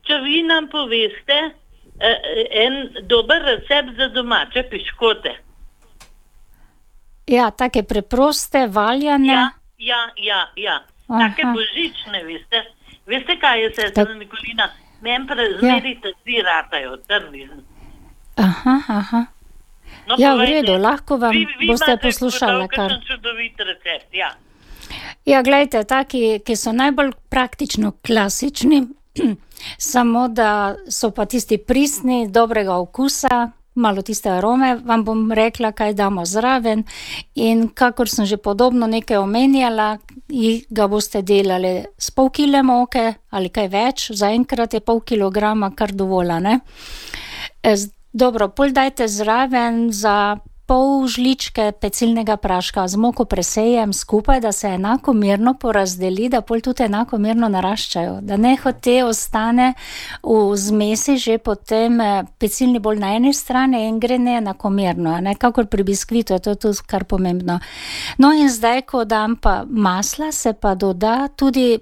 če vi nam poveste en dober recept za domače piškote. Ja, take preproste, valjane. Ja. Take božične, veste. Veste, kaj je sestra Nikolina? Meni prezmerite zdi ratajo, trni. Aha. No, Ja, v povejte, redu, lahko vam boste poslušali kar. Vi imate čudovit recept, ja. Ja, glejte, taki, ki so najbolj praktično klasični, samo da so pa tisti pristni, dobrega okusa, malo tiste arome, vam bom rekla, kaj damo zraven in kakor sem že podobno nekaj omenjala, ga boste delali s pol kile moke ali kaj več, zaenkrat je pol kilograma kar dovolj, ne? Dobro, pol dajte zraven za pol žličke pecilnega praška, z moko presejem skupaj, da se enakomerno porazdeli, da pol tudi enakomerno naraščajo, da ne hote ostane v zmesi že potem pecilni bolj na eni strani in gre neenakomerno, ne, kakor pri biskvitu, to je tudi kar pomembno. No in zdaj, ko dam pa masla, se pa doda tudi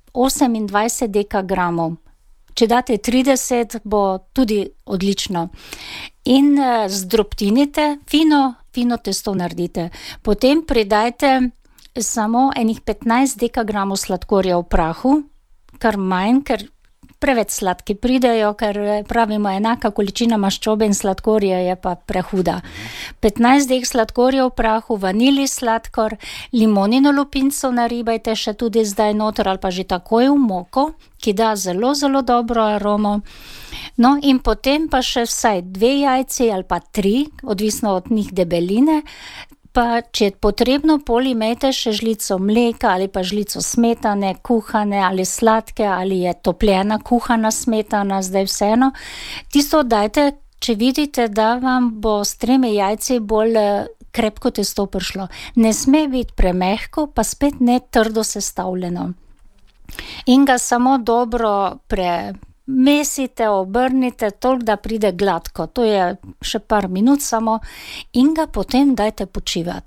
28 dekagramov. Če date 30, bo tudi odlično. In zdrobtinite, fino testo naredite. Potem pridajte samo enih 15 dekagramov sladkorja v prahu, kar manj, ker preveč sladki pridejo, ker pravimo enaka količina maščobe in sladkorja je pa prehuda. 15 dek sladkorja v prahu, vanili sladkor, limonino lupinco naribajte še tudi zdaj noter ali pa že takoj v moko, ki da zelo, zelo dobro aromo. No in potem pa še vsaj 2 jajci ali pa 3, odvisno od njih debeline, pa če je potrebno, pol imejte še žlico mleka ali pa žlico smetane, kuhane ali sladke, ali je topljena kuhana smetana, zdaj vseeno. Tisto dajte, če vidite, da vam bo s 3 jajci bolj krepko testo prišlo. Ne sme biti premehko, pa spet ne trdo sestavljeno. In ga samo dobro mesite, obrnite, toliko, da pride gladko. To je še par minut samo in ga potem dajte počivati.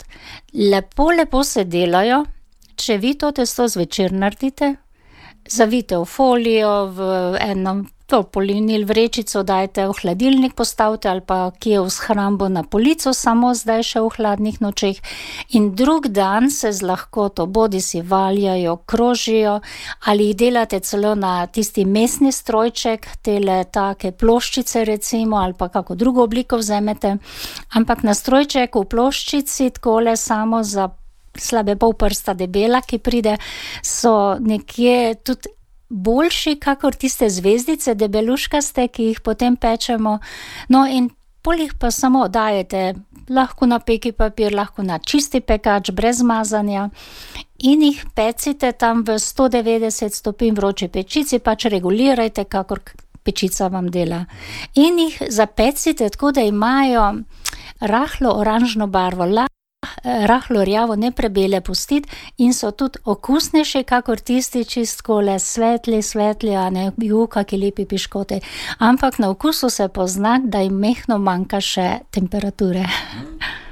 Lepo se delajo, če vi to testo zvečer naredite, zavijte v folijo, v eno polnilno vrečico dajte, v hladilnik postavite ali pa kje v shrambo na polico, samo zdaj še v hladnih nočeh in drug dan se z lahkoto bodisi valjajo, krožijo ali jih delate celo na tisti mesni strojček, tele take ploščice recimo ali pa kako drugo obliko vzamete, ampak na strojček v ploščici takole samo za slabe pol prsta debela, ki pride, so nekje tudi boljši, kakor tiste zvezdice debeluškaste, ki jih potem pečemo. No in pol jih pa samo dajete, lahko na peki papir, lahko na čisti pekač, brez mazanja in jih pecite tam v 190 stopinj vroči pečici, pač regulirajte, kakor pečica vam dela. In jih zapecite tako, da imajo rahlo oranžno barvo, rahlo rjavo, ne prebele pustiti in so tudi okusnejši, kakor tisti čistkole svetli, a ne, kaki lepi piškoti. Ampak na okusu se pozna, da jim mehno manjka še temperature.